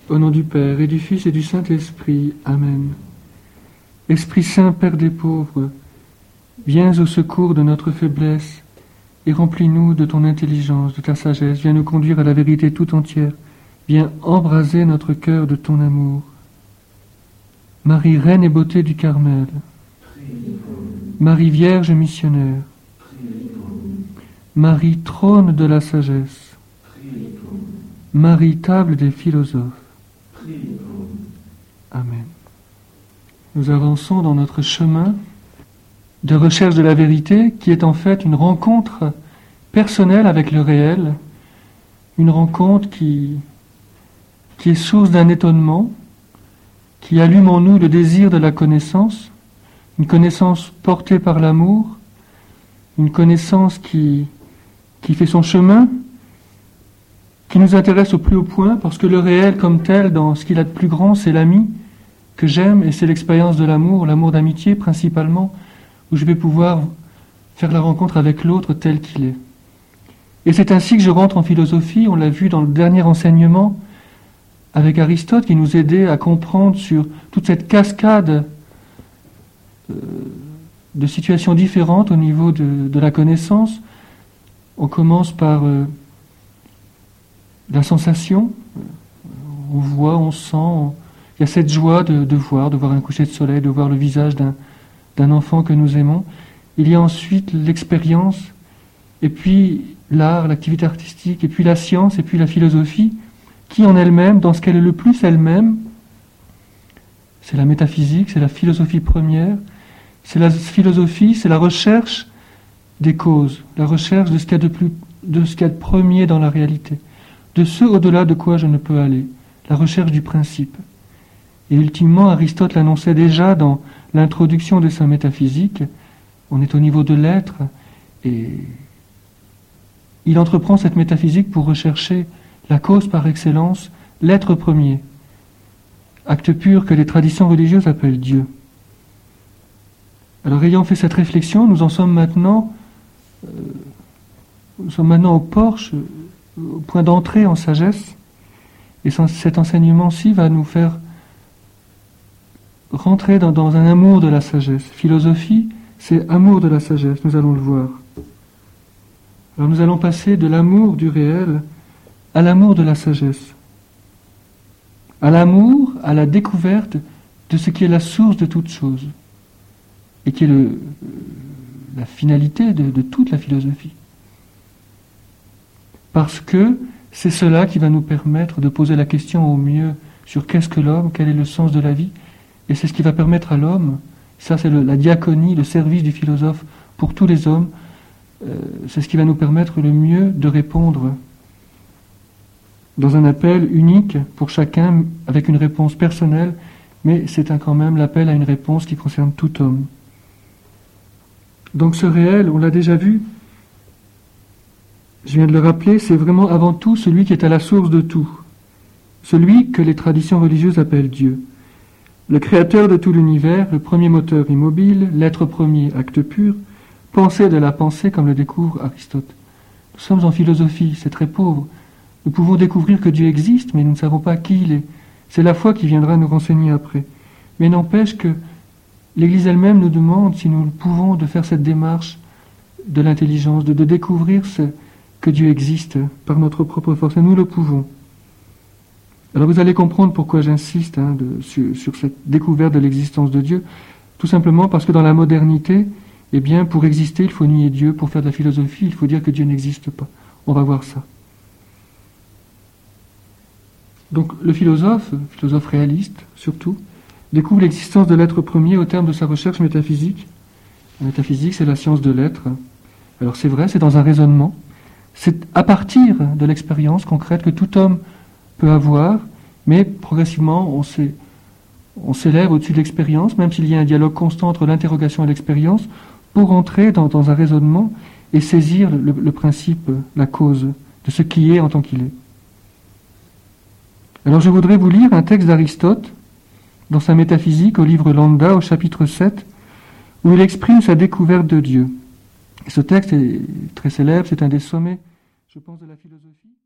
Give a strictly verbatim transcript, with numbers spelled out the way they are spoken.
Au nom du Père et du Fils et du Saint-Esprit. Amen. Esprit Saint, Père des pauvres, viens au secours de notre faiblesse et remplis-nous de ton intelligence, de ta sagesse. Viens nous conduire à la vérité tout entière. Viens embraser notre cœur de ton amour. Marie, Reine et beauté du Carmel. Marie, Vierge missionnaire. Marie, trône de la sagesse. Marie, table des philosophes. Amen. Nous avançons dans notre chemin de recherche de la vérité, qui est en fait une rencontre personnelle avec le réel, une rencontre qui, qui est source d'un étonnement, qui allume en nous le désir de la connaissance, une connaissance portée par l'amour, une connaissance qui, qui fait son chemin, qui nous intéresse au plus haut point, parce que le réel comme tel, dans ce qu'il a de plus grand, c'est l'ami que j'aime, et c'est l'expérience de l'amour, l'amour d'amitié principalement, où je vais pouvoir faire la rencontre avec l'autre tel qu'il est. Et c'est ainsi que je rentre en philosophie, on l'a vu dans le dernier enseignement, avec Aristote, qui nous aidait à comprendre sur toute cette cascade euh, de situations différentes au niveau de, de la connaissance. On commence par euh, la sensation, on voit, on sent, on... il y a cette joie de, de voir, de voir un coucher de soleil, de voir le visage d'un, d'un enfant que nous aimons. Il y a ensuite l'expérience, et puis l'art, l'activité artistique, et puis la science, et puis la philosophie, qui en elle-même, dans ce qu'elle est le plus elle-même, c'est la métaphysique, c'est la philosophie première, c'est la philosophie, c'est la recherche des causes, la recherche de ce qu'il y a de plus, de ce qu'il y a de premier dans la réalité, de ce au-delà de quoi je ne peux aller, la recherche du principe. Et ultimement, Aristote l'annonçait déjà dans l'introduction de sa métaphysique, on est au niveau de l'être, et il entreprend cette métaphysique pour rechercher la cause par excellence, l'être premier, acte pur que les traditions religieuses appellent Dieu. Alors, ayant fait cette réflexion, nous en sommes maintenant, euh, nous sommes maintenant au porche, au point d'entrée en sagesse, et cet enseignement-ci va nous faire rentrer dans, dans un amour de la sagesse. Philosophie, c'est amour de la sagesse, nous allons le voir. Alors nous allons passer de l'amour du réel à l'amour de la sagesse, à l'amour, à la découverte de ce qui est la source de toute chose, et qui est le, la finalité de, de toute la philosophie. Parce que c'est cela qui va nous permettre de poser la question au mieux sur qu'est-ce que l'homme, quel est le sens de la vie, et c'est ce qui va permettre à l'homme, ça c'est le, la diaconie, le service du philosophe pour tous les hommes, euh, c'est ce qui va nous permettre le mieux de répondre dans un appel unique pour chacun, avec une réponse personnelle, mais c'est un, quand même l'appel à une réponse qui concerne tout homme. Donc ce réel, on l'a déjà vu, je viens de le rappeler, c'est vraiment avant tout celui qui est à la source de tout, celui que les traditions religieuses appellent Dieu. Le créateur de tout l'univers, le premier moteur immobile, l'être premier, acte pur, pensée de la pensée comme le découvre Aristote. Nous sommes en philosophie, c'est très pauvre. Nous pouvons découvrir que Dieu existe, mais nous ne savons pas qui il est. C'est la foi qui viendra nous renseigner après. Mais n'empêche que l'Église elle-même nous demande, si nous pouvons, de faire cette démarche de l'intelligence, de, de découvrir ce, que Dieu existe par notre propre force, et nous le pouvons. Alors vous allez comprendre pourquoi j'insiste hein, de, sur, sur cette découverte de l'existence de Dieu, tout simplement parce que dans la modernité, eh bien, pour exister, il faut nier Dieu. Pour faire de la philosophie, il faut dire que Dieu n'existe pas. On va voir ça. Donc le philosophe, philosophe réaliste surtout, découvre l'existence de l'être premier au terme de sa recherche métaphysique. La métaphysique, c'est la science de l'être. Alors c'est vrai, c'est dans un raisonnement. C'est à partir de l'expérience concrète que tout homme peut avoir, mais progressivement on, s'est, on s'élève au-dessus de l'expérience, même s'il y a un dialogue constant entre l'interrogation et l'expérience, pour entrer dans, dans un raisonnement et saisir le, le principe, la cause de ce qui est en tant qu'il est. Alors je voudrais vous lire un texte d'Aristote dans sa métaphysique au livre Landa au chapitre sept où il exprime sa découverte de Dieu. Et ce texte est très célèbre, c'est un des sommets, je pense, de la philosophie.